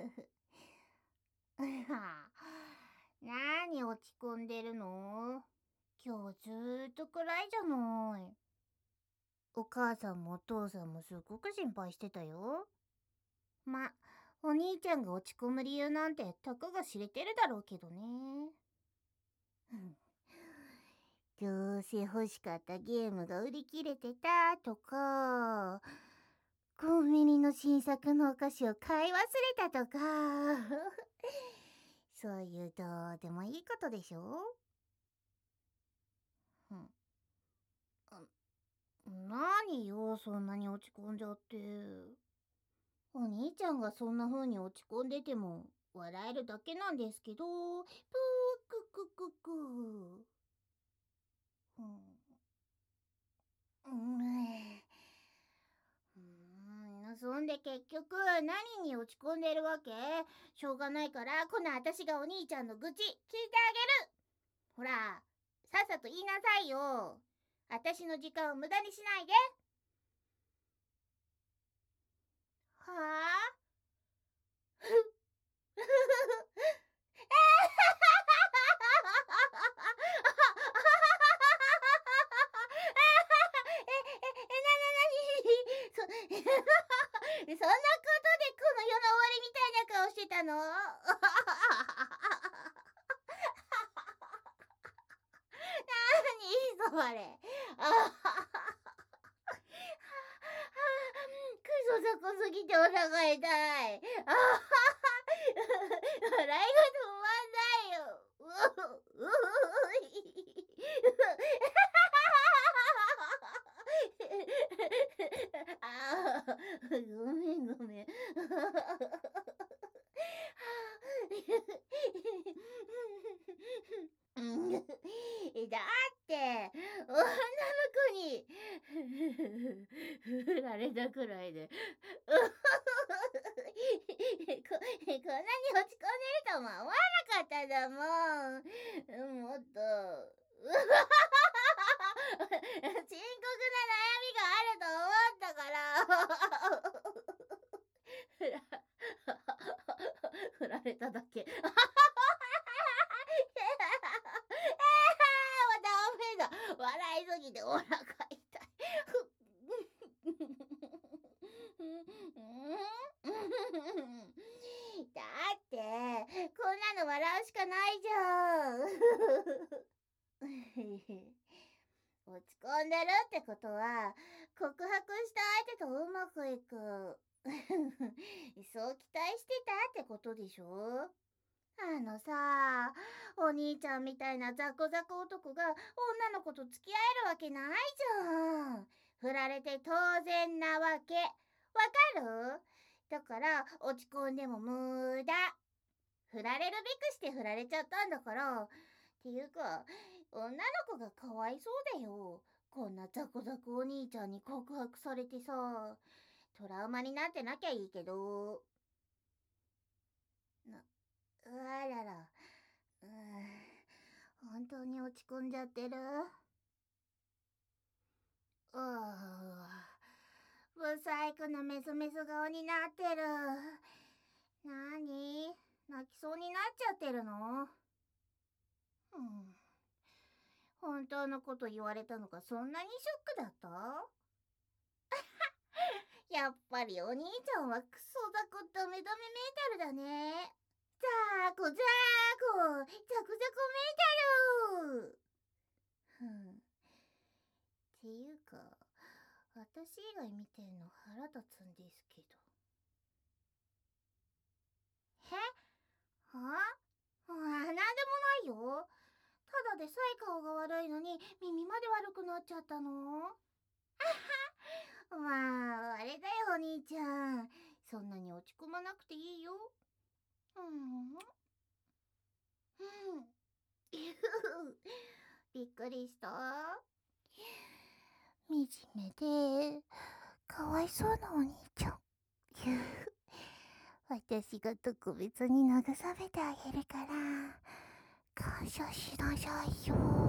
何落ち込んでるの？今日ずーっと暗いじゃない。お母さんもお父さんもすっごく心配してたよ。お兄ちゃんが落ち込む理由なんてたかが知れてるだろうけどね。どうせ欲しかったゲームが売り切れてたとか、コンビニの新作のお菓子を買い忘れたとか、そういうどうでもいいことでしょ？何よ、そんなに落ち込んじゃって。お兄ちゃんがそんな風に落ち込んでても笑えるだけなんですけど、ぷーくくくく。うん、そんで結局何に落ち込んでるわけ？しょうがないからこの私がお兄ちゃんの愚痴聞いてあげる。ほら、さっさと言いなさいよ。私の時間を無駄にしないで。はあそんなことでこの世の終わりみたいな顔してたの？何それ。クソ雑魚すぎてお腹痛い。笑いが止まんないよ。ごめんごめん。だって女の子に振られたくらいでこんなに落ち込んでるとも思わなかっただもん。もっと深刻な悩みがあると思ったから振られただけ。ダメだ。笑いすぎてお腹痛い。だってこんなの笑うしかないじゃん。落ち込んでるってことは告白した相手とうまくいくそう期待してたってことでしょ？お兄ちゃんみたいなザコザコ男が女の子と付き合えるわけないじゃん。振られて当然なわけ。わかる？だから落ち込んでも無駄。振られるべくして振られちゃったんだから。っていうか、女の子がかわいそうだよ。こんなザコザコお兄ちゃんに告白されてさ。トラウマになってなきゃいいけど。あらら。本当に落ち込んじゃってる？ブサイクなメソメソ顔になってる。なに？泣きそうになっちゃってるの？本当のこと言われたのがそんなにショックだった？やっぱりお兄ちゃんはクソザコダメダメメータルだね。ザコザコザコザコメータル。っていうか私以外見てんの腹立つんですけど。なんでもないよ。ただでさえ顔が悪いのに耳まで悪くなっちゃったの。あれだよお兄ちゃん。そんなに落ち込まなくていいよ。びっくりした。惨めでかわいそうなお兄ちゃん。私が特別に慰めてあげるから感謝しなさいよ。